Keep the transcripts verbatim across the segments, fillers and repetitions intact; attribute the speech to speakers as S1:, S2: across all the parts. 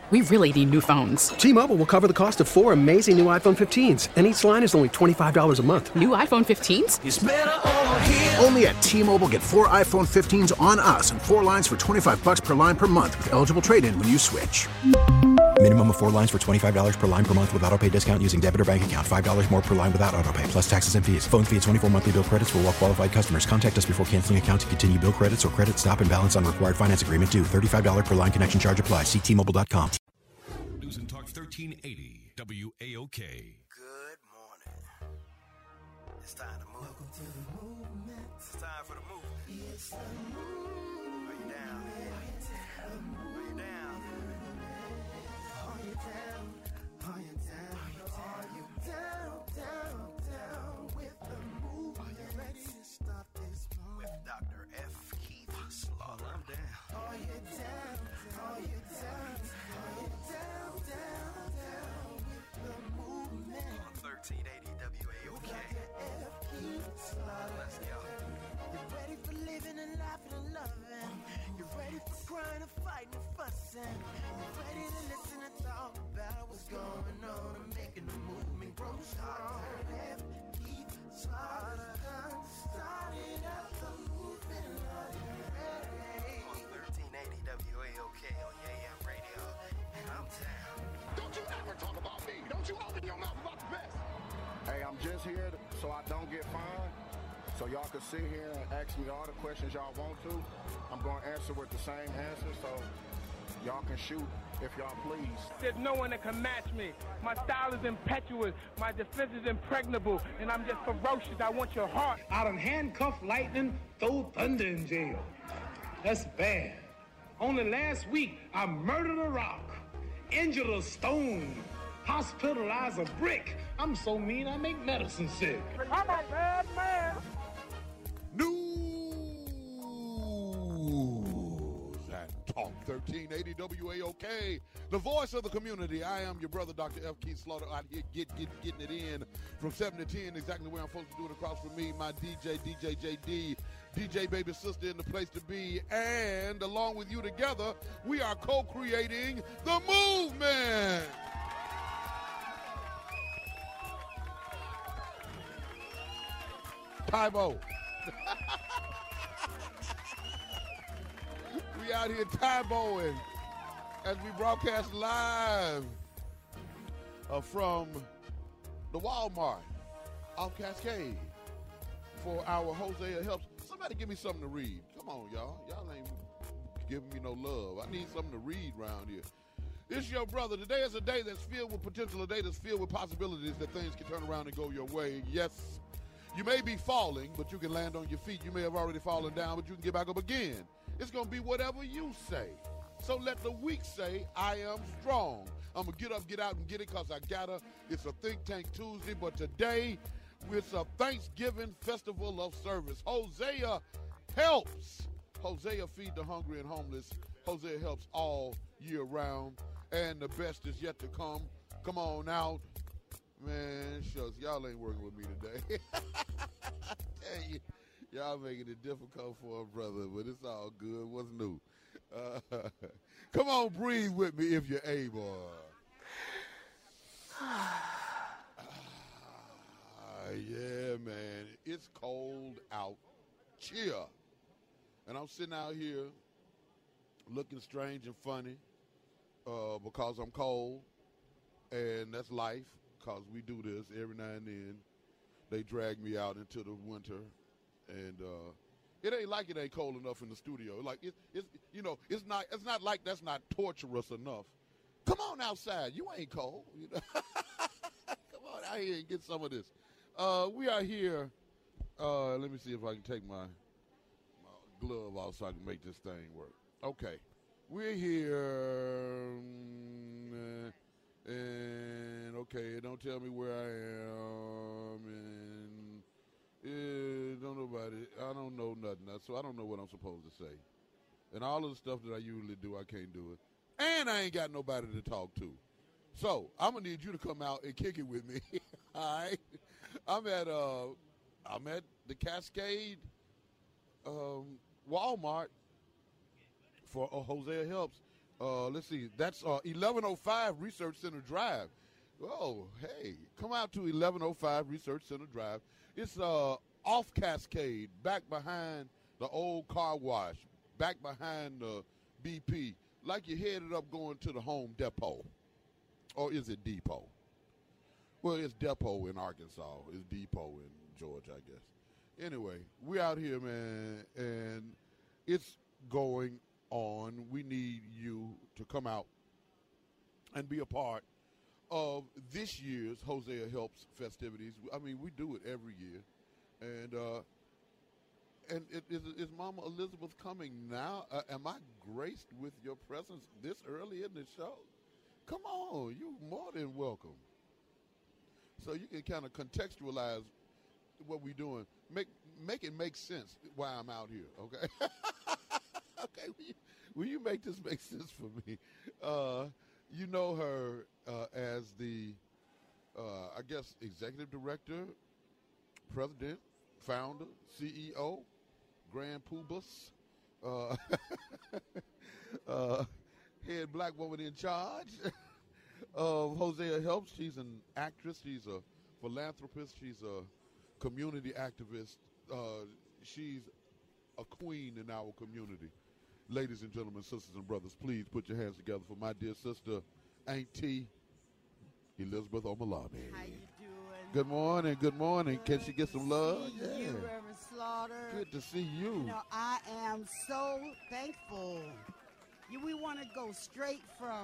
S1: We really need new phones.
S2: T-Mobile will cover the cost of four amazing new iPhone fifteens, and each line is only twenty-five dollars a month.
S1: New iPhone fifteens?
S3: It's better over here.
S4: Only at T-Mobile, get four iPhone fifteens on us and four lines for twenty-five dollars per line per month with eligible trade-in when you switch.
S5: Minimum of four lines for twenty-five dollars per line per month with autopay discount using debit or bank account. five dollars more per line without autopay, plus taxes and fees. Phone fee at twenty-four monthly bill credits for well-qualified customers. Contact us before canceling account to continue bill credits or credit stop and balance on required finance agreement due. thirty-five dollars per line connection charge applies. See T Mobile dot com.
S6: News and Talk thirteen eighty W A O K.
S7: Good morning. It's time to move. Welcome to the movement. It's time for the movement. It's the movement. Are you down? Are you down? Are you down? Are you down? Are you down? Down, down with the movement? Are you ready to start this morning? With Doctor F. Keith Slaughter. I'm down. Are you down? Are you down? Are you down, down, down with the movement? On thirteen eighty W A O K. F. Keith Slaughter. Let's go. You ready for living and laughing and loving? You ready for crying and fighting and fussing? You ready to listen and talk about what's going on and making the movement grow strong? F. Keith Slaughter started up the movement. Are you ready? On thirteen eighty W A O K on A M radio. And I'm down.
S8: Don't you ever talk about me. Don't you open your mouth about the best.
S9: Hey, I'm just here so I don't get fined. So y'all can sit here and ask me all the questions y'all want to. I'm going to answer with the same answer, so y'all can shoot if y'all please.
S10: There's no one that can match me. My style is impetuous. My defense is impregnable. And I'm just ferocious. I want your heart.
S11: I done handcuff lightning, throw thunder in jail. That's bad. Only last week, I murdered a rock, injured a stone, hospitalized a brick. I'm so mean, I make medicine sick.
S10: I'm a bad man.
S8: News and Talk thirteen eighty W A O K, the voice of the community. I am your brother, Doctor F. Keith Slaughter, out here get, get, getting it in from seven to ten, exactly where I'm supposed to do it. Across from me, my D J, D J J D, D J baby sister in the place to be, and along with you together, we are co-creating the movement. Tybo. We out here Tyboing as we broadcast live uh, from the Walmart off Cascade for our Hosea Helps. Somebody give me something to read. Come on, y'all. Y'all ain't giving me no love. I need something to read around here. This is your brother. Today is a day that's filled with potential, a day that's filled with possibilities that things can turn around and go your way. Yes, you may be falling, but you can land on your feet. You may have already fallen down, but you can get back up again. It's going to be whatever you say. So let the weak say, I am strong. I'm going to get up, get out, and get it because I got to. It's a Think Tank Tuesday, but today it's a Thanksgiving festival of service. Hosea helps. Hosea feed the hungry and homeless. Hosea helps all year round, and the best is yet to come. Come on out. Man, shucks, y'all ain't working with me today. Tell you, y'all making it difficult for a brother, but it's all good. What's new? Uh, come on, breathe with me if you're able. uh, yeah, man, it's cold out. Cheer. And I'm sitting out here looking strange and funny uh, because I'm cold, and that's life. Because we do this every now and then. They drag me out into the winter, and uh, it ain't like it ain't cold enough in the studio. Like it, it's, you know, it's not. It's not like that's not torturous enough. Come on outside. You ain't cold. You know? Come on out here and get some of this. Uh, we are here. Uh, let me see if I can take my, my glove off so I can make this thing work. Okay, we're here. Um, uh, And, okay, don't tell me where I am, and uh, don't know about it. I don't know nothing, so I don't know what I'm supposed to say. And all of the stuff that I usually do, I can't do it. And I ain't got nobody to talk to. So I'm going to need you to come out and kick it with me, all right? I'm at, uh, I'm at the Cascade um, Walmart for uh, Hosea Helps. Uh, let's see. That's uh, eleven oh five Research Center Drive. Oh, hey, come out to eleven oh five Research Center Drive. It's uh, off Cascade, back behind the old car wash, back behind the B P, like you headed up going to the Home Depot. Or is it Depot? Well, it's Depot in Arkansas. It's Depot in Georgia, I guess. Anyway, we're out here, man, and it's going on. We need you to come out and be a part of this year's Hosea Helps festivities. I mean, we do it every year. And uh, and it, is, is Mama Elizabeth coming now? Uh, am I graced with your presence this early in the show? Come on, you're more than welcome. So you can kind of contextualize what we're doing. Make make it make sense why I'm out here, okay? Okay, will you, will you make this make sense for me? Uh, you know her uh, as the, uh, I guess, executive director, president, founder, C E O, Grand Poobah, uh, uh, head black woman in charge of Hosea Helps. She's an actress. She's a philanthropist. She's a community activist. Uh, she's a queen in our community. Ladies and gentlemen, sisters and brothers, please put your hands together for my dear sister, Auntie Elizabeth Omolami.
S3: How you doing?
S8: Good morning. Good morning.
S3: Good
S8: Can she get some
S3: to
S8: love?
S3: see
S8: Yeah.
S3: you, Reverend Slaughter.
S8: Good to see you.
S3: You know, I am so thankful. You, we want to go straight from,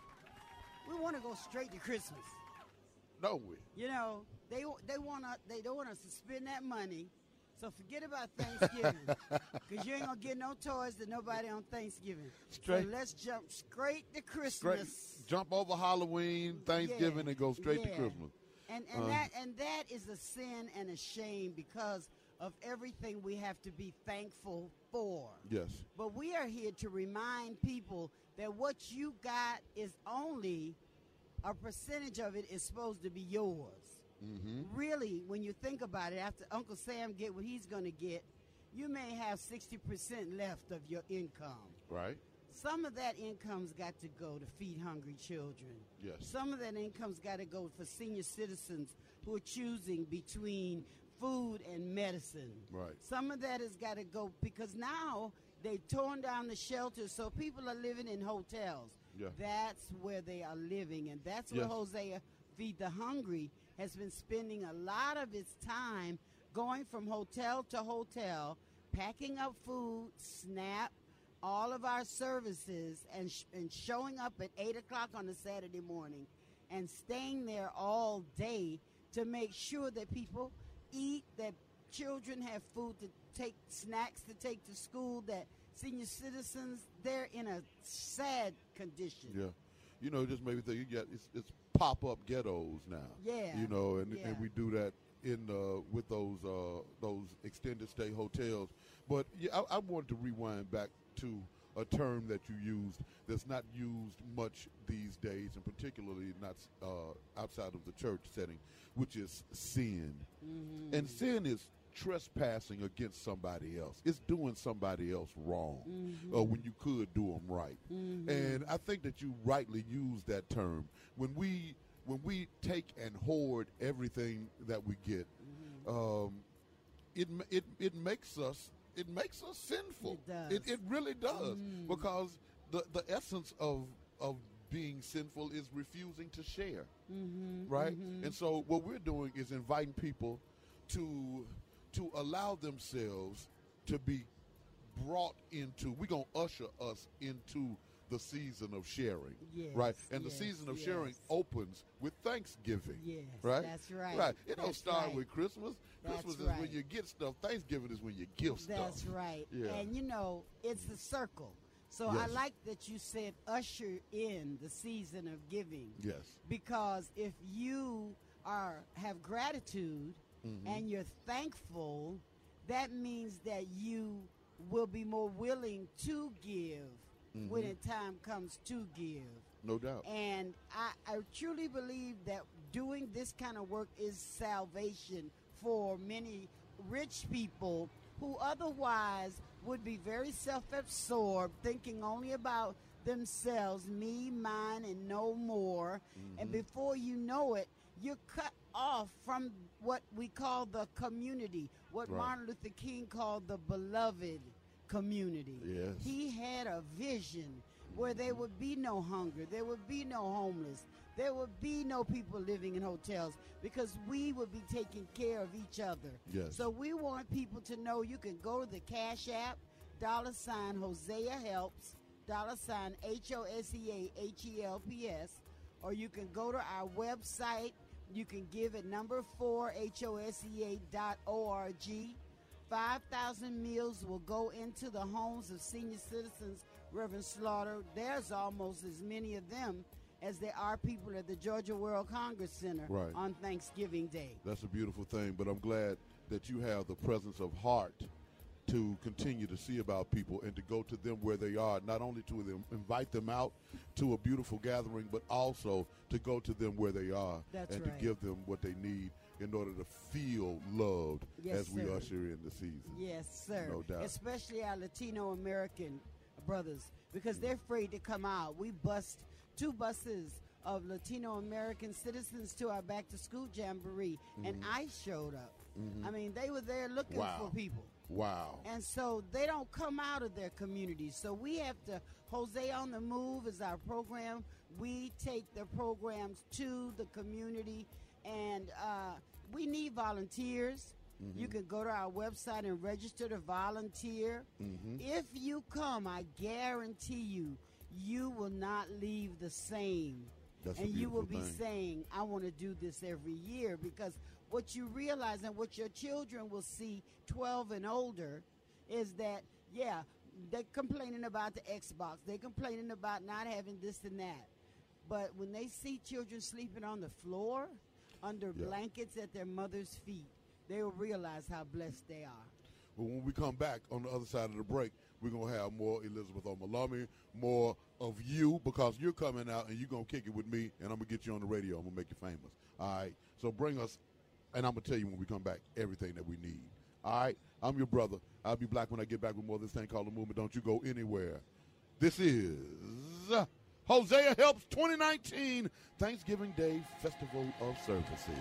S3: we want to go straight to Christmas.
S8: Don't we?
S3: You know, they they want to, they don't want us to spend that money. So forget about Thanksgiving, because you ain't going to get no toys to nobody on Thanksgiving.
S8: Straight.
S3: So let's jump straight to Christmas.
S8: Straight, jump over Halloween, Thanksgiving,
S3: Yeah,
S8: and go straight
S3: yeah.
S8: to Christmas.
S3: And and
S8: Uh,
S3: that and that is a sin and a shame because of everything we have to be thankful for.
S8: Yes.
S3: But we are here to remind people that what you got is only a percentage of it is supposed to be yours.
S8: Mm-hmm.
S3: Really, when you think about it, after Uncle Sam get what he's going to get, you may have sixty percent left of your income.
S8: Right.
S3: Some of that income's got to go to feed hungry children.
S8: Yes.
S3: Some of that income's got to go for senior citizens who are choosing between food and medicine.
S8: Right.
S3: Some of that has got to go because now they've torn down the shelters, so people are living in hotels.
S8: Yeah.
S3: That's where they are living, and that's where
S8: Yes.
S3: Hosea Feed the Hungry has been spending a lot of its time going from hotel to hotel, packing up food, SNAP, all of our services, and, sh- and showing up at eight o'clock on a Saturday morning and staying there all day to make sure that people eat, that children have food to take, snacks to take to school, that senior citizens, they're in a sad condition.
S8: Yeah. You know, just maybe think you get it's, it's pop-up ghettos now.
S3: Yeah.
S8: You know, and
S3: Yeah.
S8: and we do that in uh, with those uh, those extended stay hotels. But yeah, I, I wanted to rewind back to a term that you used that's not used much these days, and particularly not uh, outside of the church setting, which is sin.
S3: Mm-hmm.
S8: And sin is trespassing against somebody else. It's doing somebody else wrong
S3: Mm-hmm.
S8: uh, when you could do them right.
S3: Mhm.
S8: And I think that you rightly use that term. When we when we take and hoard everything that we get,
S3: Mm-hmm.
S8: um, it ma- it it makes us it makes us sinful.
S3: It does.
S8: It, it really does
S3: Mm.
S8: because the the essence of of being sinful is refusing to share,
S3: Mm-hmm.
S8: right?
S3: Mhm.
S8: And so what we're doing is inviting people to to allow themselves to be brought into, we're going to usher us into the season of sharing,
S3: Yes,
S8: right? And the
S3: yes,
S8: season of
S3: yes.
S8: sharing opens with Thanksgiving,
S3: Yes,
S8: right?
S3: that's right.
S8: Right. It don't
S3: That's
S8: start
S3: right.
S8: with Christmas.
S3: That's
S8: Christmas is
S3: right.
S8: when you get stuff. Thanksgiving is when you give stuff.
S3: That's right.
S8: Yeah.
S3: And you know, it's the circle. So I
S8: Yes.
S3: like that you said usher in the season of giving.
S8: Yes.
S3: Because if you are have gratitude
S8: Mhm.
S3: and you're thankful, that means that you will be more willing to give when
S8: Mhm.
S3: the time comes to give.
S8: No doubt.
S3: And I, I truly believe that doing this kind of work is salvation for many rich people who otherwise would be very self-absorbed, thinking only about themselves, me, mine, and no more.
S8: Mm-hmm.
S3: And before you know it, you're cut off from what we call the community, what
S8: Right.
S3: Martin Luther King called the beloved community.
S8: Yes.
S3: He had a vision where there would be no hunger, there would be no homeless, there would be no people living in hotels, because we would be taking care of each other.
S8: Yes.
S3: So we want people to know you can go to the Cash App, dollar sign Hosea Helps, dollar sign H O S E A H E L P S, or you can go to our website. You can give at number four, H O S E A dot O R G. five thousand meals will go into the homes of senior citizens, Reverend Slaughter. There's almost as many of them as there are people at the Georgia World Congress Center
S8: Right.
S3: on Thanksgiving Day.
S8: That's a beautiful thing, but I'm glad that you have the presence of heart to continue to see about people and to go to them where they are, not only to them, invite them out to a beautiful gathering, but also to go to them where they are.
S3: That's
S8: and
S3: right.
S8: to give them what they need in order to feel loved
S3: Yes,
S8: as we
S3: sir.
S8: usher in the season.
S3: Yes, sir.
S8: No doubt.
S3: Especially our Latino American brothers, because they're afraid to come out. We bust two buses of Latino American citizens to our back to school jamboree, and
S8: Mhm.
S3: I showed up.
S8: Mhm.
S3: I mean, they were there looking
S8: Wow.
S3: for people.
S8: Wow.
S3: And so they don't come out of their communities. So we have to, Jose on the Move is our program. We take the programs to the community, and uh, we need volunteers.
S8: Mhm.
S3: You can go to our website and register to volunteer.
S8: Mhm.
S3: If you come, I guarantee you, you will not leave the same.
S8: That's a
S3: and you will be
S8: beautiful thing.
S3: saying, I want to do this every year, because what you realize and what your children will see twelve and older is that, yeah, they're complaining about the Xbox. They're complaining about not having this and that. But when they see children sleeping on the floor under
S8: Yeah.
S3: blankets at their mother's feet, they will realize how blessed they are.
S8: But when we come back on the other side of the break, we're going to have more Elizabeth Omalami, more of you, because you're coming out and you're going to kick it with me, and I'm going to get you on the radio. I'm going to make you famous. All right? So bring us, and I'm going to tell you when we come back, everything that we need. All right? I'm your brother. I'll be black when I get back with more of this thing called The Movement. Don't you go anywhere. This is Hosea Helps twenty nineteen Thanksgiving Day Festival of Services.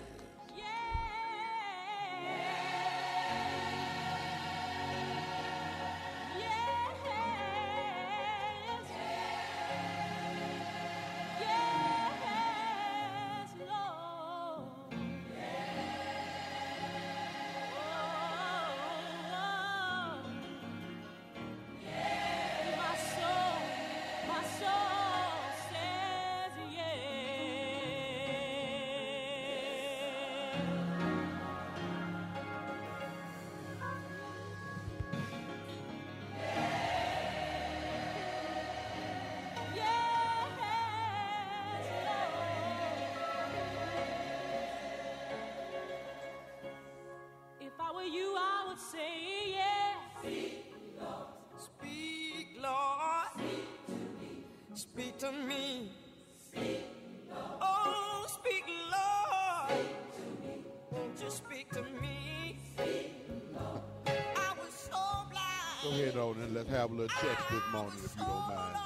S12: If I were you, I would say yes. Speak, Lord. Speak, Lord. Speak to me. Speak, Lord. Oh, speak, Lord. Speak to me. Won't you speak to me? Speak, Lord. I was so blind.
S8: Go ahead on and let's have a little church this morning if you don't mind.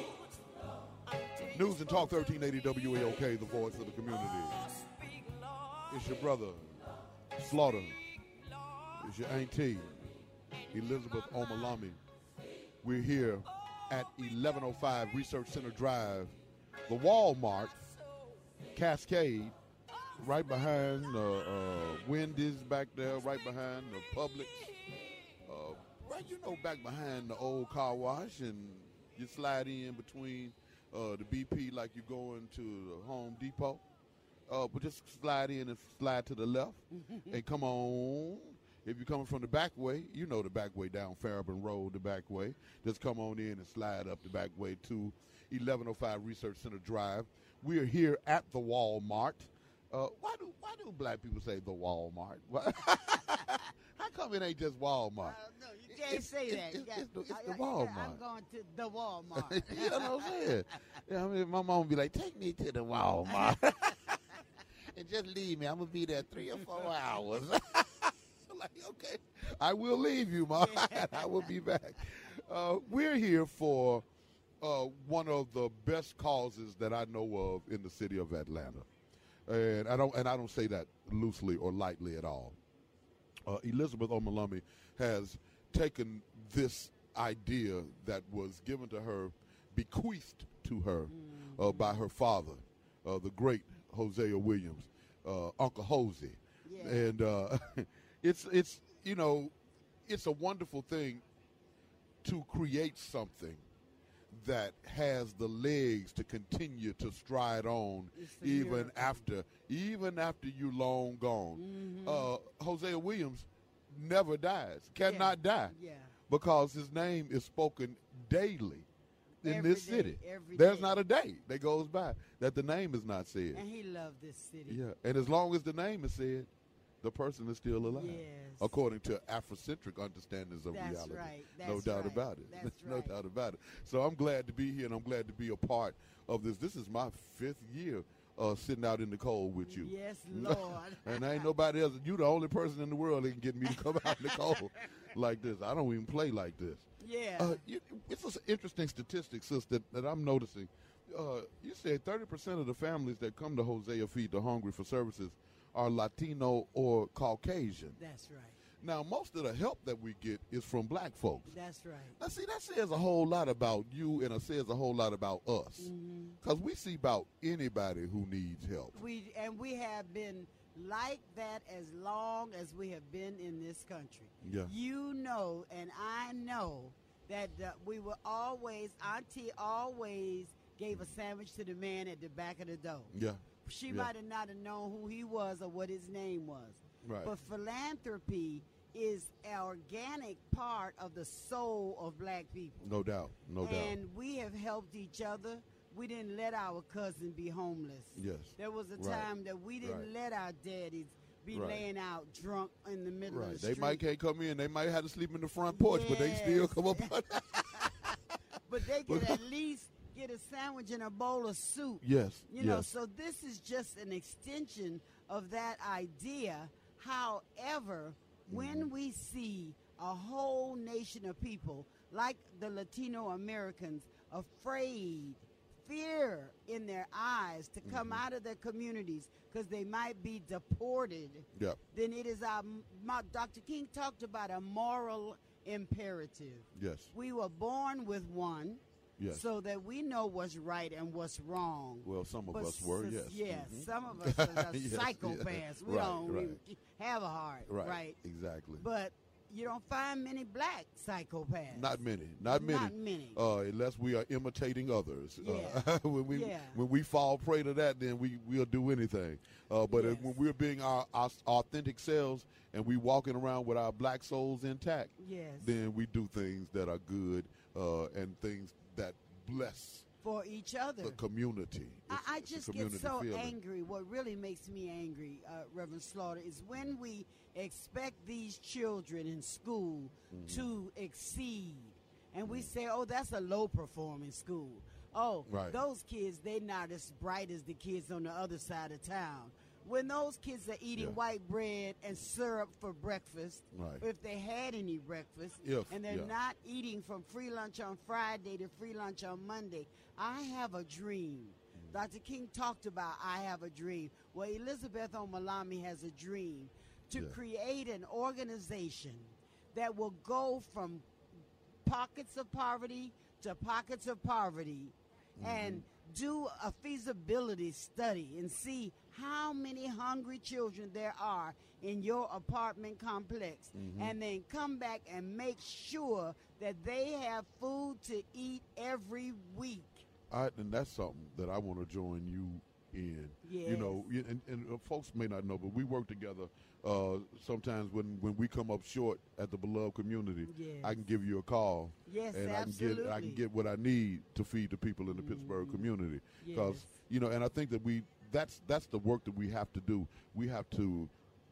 S8: News and Talk thirteen eighty W A O K, the voice of the community. It's your brother, Slaughter. It's your auntie, Elizabeth Omalami. We're here at eleven oh five Research Center Drive, the Walmart, Cascade, right behind the uh, uh, Wendy's back there, right behind the Publix. Uh, right, you know, back behind the old car wash, and you slide in between uh, the B P like you're going to the Home Depot. Uh, but just slide in and slide to the left and come on. If you're coming from the back way, you know the back way down Farabon Road, the back way. Just come on in and slide up the back way to eleven oh five Research Center Drive. We are here at the Walmart. Uh, why do why do black people say the Walmart? How come it ain't just Walmart?
S3: Uh, no, you can't
S8: It's-
S3: say
S8: it's-
S3: that. You
S8: it's-
S3: got-
S8: it's the- it's
S3: I-
S8: the
S3: I-
S8: Walmart.
S3: I'm going to the Walmart.
S8: You know what I'm saying? Yeah, I mean, my mom would be like, take me to the Walmart. And just leave me. I'm going to be there three or four hours. I'm like, okay, I will leave you, Mom. I will be back. Uh, we're here for uh, one of the best causes that I know of in the city of Atlanta, and I don't and I don't say that loosely or lightly at all. Uh, Elizabeth Omolami has taken this idea that was given to her, bequeathed to her mm-hmm. uh, by her father, uh, the great Hosea Williams, uh, Uncle Hosey, yeah. and uh, it's it's you know it's a wonderful thing to create something that has the legs to continue to stride on even miracle. after even after you long gone. Mm-hmm. Uh, Hosea Williams never dies, cannot yeah. die, yeah. because his name is spoken daily in
S3: every
S8: this
S3: day,
S8: city.
S3: Every
S8: There's
S3: day.
S8: not a day that goes by that the name is not said.
S3: And he loved this city.
S8: Yeah, and as long as the name is said, the person is still alive,
S3: yes.
S8: according to Afrocentric understandings of
S3: That's
S8: reality.
S3: Right. That's
S8: no doubt
S3: right.
S8: about it.
S3: That's
S8: no
S3: right.
S8: doubt about it. So I'm glad to be here, and I'm glad to be a part of this. This is my fifth year uh, sitting out in the cold with you.
S3: Yes, Lord.
S8: And ain't nobody else. You the only person in the world that can get me to come out in the cold like this. I don't even play like this.
S3: Yeah.
S8: Uh, you, it's an interesting statistic, sis, that, that I'm noticing. Uh, you said thirty percent of the families that come to Hosea Feed the Hungry for services are Latino or Caucasian.
S3: That's right.
S8: Now, most of the help that we get is from black folks.
S3: That's right.
S8: Now, see, that says a whole lot about you, and it says a whole lot about us. Because mm-hmm. we see about anybody who needs help.
S3: We And we have been like that as long as we have been in this country.
S8: Yeah.
S3: You know, and I know that uh, we were always, Auntie always gave a sandwich to the man at the back of the door.
S8: Yeah.
S3: She
S8: yeah.
S3: might have not have known who he was or what his name was.
S8: Right.
S3: But philanthropy is an organic part of the soul of black people.
S8: No doubt. No
S3: and
S8: doubt.
S3: And we have helped each other. We didn't let our cousin be homeless.
S8: Yes.
S3: There was a
S8: right.
S3: time that we didn't
S8: right.
S3: let our daddies be
S8: right.
S3: laying out drunk in the middle
S8: right.
S3: of the
S8: they
S3: street.
S8: They might can't come in. They might have to sleep in the front porch,
S3: yes.
S8: but they still come up.
S3: But they could at least get a sandwich and a bowl of soup.
S8: Yes.
S3: You know,
S8: yes.
S3: so this is just an extension of that idea. However, mm-hmm. when we see a whole nation of people, like the Latino Americans, afraid, fear in their eyes to come mm-hmm. out of their communities because they might be deported,
S8: yep.
S3: then it is our, my, Doctor King talked about a moral imperative.
S8: Yes.
S3: We were born with one.
S8: Yes.
S3: So that we know what's right and what's wrong.
S8: Well, some of
S3: but
S8: us were,
S3: s-
S8: yes.
S3: Yes,
S8: mm-hmm.
S3: some of us are
S8: yes,
S3: psychopaths.
S8: Yeah.
S3: We
S8: right,
S3: don't
S8: right.
S3: even have a heart,
S8: right.
S3: right?
S8: Exactly.
S3: But you don't find many black psychopaths.
S8: Not many. Not many.
S3: Not many.
S8: Uh, unless we are imitating others.
S3: Yeah.
S8: Uh, when we
S3: yeah.
S8: when we fall prey to that, then we we'll do anything. Uh, but
S3: yes.
S8: if, when we're being our, our authentic selves and we walking around with our black souls intact,
S3: yes.
S8: then we do things that are good uh, and things that bless
S3: for each other.
S8: The community.
S3: I, I just get so
S8: feeling.
S3: angry. What really makes me angry, uh, Reverend Slaughter, is when we expect these children in school mm-hmm. to exceed. And we say, oh, that's a low-performing school. Oh,
S8: right.
S3: those kids, they're not as bright as the kids on the other side of town. When those kids are eating
S8: yeah.
S3: white bread and syrup for breakfast,
S8: right.
S3: if they had any breakfast,
S8: if,
S3: and they're
S8: yeah.
S3: not eating from free lunch on Friday to free lunch on Monday, I have a dream. Mm. Doctor King talked about I have a dream. Well, Elizabeth Omolami has a dream to
S8: yeah.
S3: create an organization that will go from pockets of poverty to pockets of poverty mm-hmm. and do a feasibility study and see how many hungry children there are in your apartment complex mm-hmm. and then come back and make sure that they have food to eat every week.
S8: I, and that's something that I want to join you in.
S3: Yes.
S8: You know, and, and uh, folks may not know, but we work together uh, sometimes when, when we come up short at the beloved community.
S3: Yes.
S8: I can give you a call.
S3: Yes,
S8: and
S3: absolutely.
S8: I can get I can get what I need to feed the people in the mm-hmm. Pittsburgh community. Because
S3: yes.
S8: you know, and I think that we that's that's the work that we have to do. We have to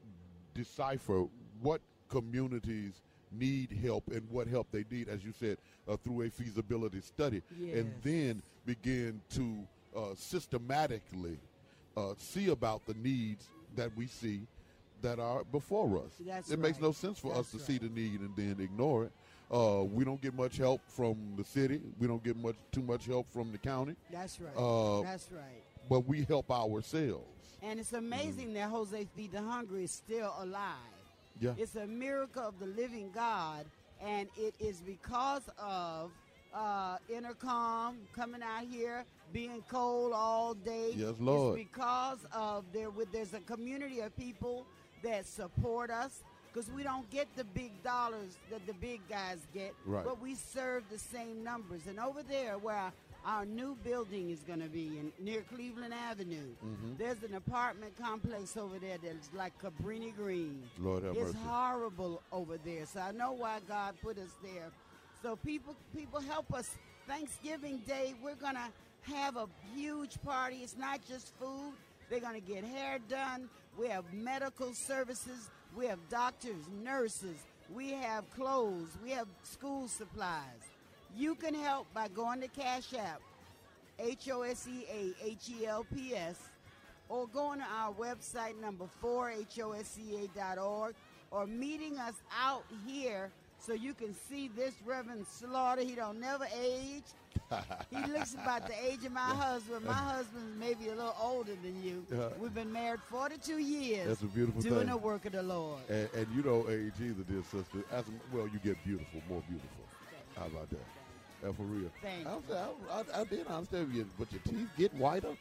S8: decipher what communities need help and what help they need, as you said, uh, through a feasibility study,
S3: yes.
S8: and then begin to uh, systematically uh, see about the needs that we see that are before us.
S3: That's
S8: it
S3: right.
S8: makes no sense for
S3: That's
S8: us to
S3: right.
S8: see the need and then ignore it. Uh, we don't get much help from the city. We don't get much too much help from the county.
S3: That's right.
S8: Uh,
S3: That's right.
S8: But we help ourselves.
S3: And it's amazing mm-hmm. that Jose Feed the Hungry is still alive.
S8: Yeah.
S3: It's a miracle of the living God, and it is because of uh, Intercom coming out here, being cold all day.
S8: Yes, Lord.
S3: It's because of there. With there's a community of people that support us, because we don't get the big dollars that the big guys get,
S8: right.
S3: but we serve the same numbers. And over there where our, our new building is going to be in, near Cleveland Avenue, mm-hmm. there's an apartment complex over there that's like Cabrini Green.
S8: Lord have
S3: it's
S8: mercy.
S3: horrible over there. So I know why God put us there. So people, people help us. Thanksgiving Day, we're going to have a huge party. It's not just food. They're going to get hair done. We have medical services. We have doctors, nurses. We have clothes. We have school supplies. You can help by going to Cash App, H O S E A H E L P S, or going to our website, number four, H O S E A dot org, or meeting us out here so you can see this Reverend Slaughter. He don't never age. He looks about the age of my husband. My husband's maybe a little older than you. Uh, We've been married forty-two years.
S8: That's a beautiful
S3: doing
S8: thing.
S3: the work of the Lord.
S8: And, and you don't age either, dear sister. As, well, you get beautiful, more beautiful. How about that? That's for real.
S3: Thank
S8: I,
S3: you.
S8: I, I, I did understand you, but your teeth getting whiter.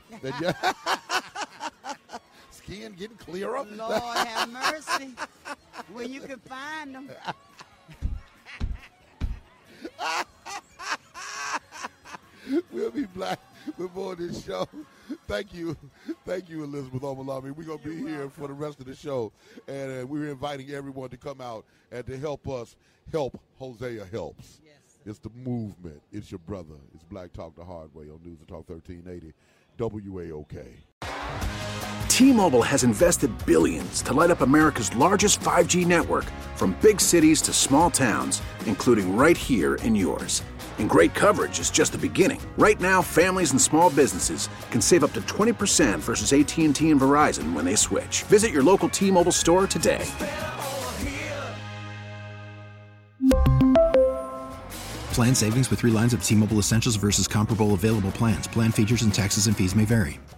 S8: Skin getting clearer.
S3: Lord have mercy. When you can find them.
S8: We'll be back with more of this show. Thank you. Thank you, Elizabeth Omalami. We're going to be
S3: You're
S8: here
S3: welcome.
S8: for the rest of the show. And uh, we're inviting everyone to come out and to help us help Hosea Helps.
S3: Yes.
S8: It's the movement. It's your brother. It's Black Talk the Hard Way on News and Talk thirteen eighty W A O K.
S4: T-Mobile has invested billions to light up America's largest five G network, from big cities to small towns, including right here in yours. And great coverage is just the beginning. Right now, families and small businesses can save up to twenty percent versus A T and T and Verizon when they switch. Visit your local T-Mobile store today.
S5: Plan savings with three lines of T-Mobile Essentials versus comparable available plans. Plan features and taxes and fees may vary.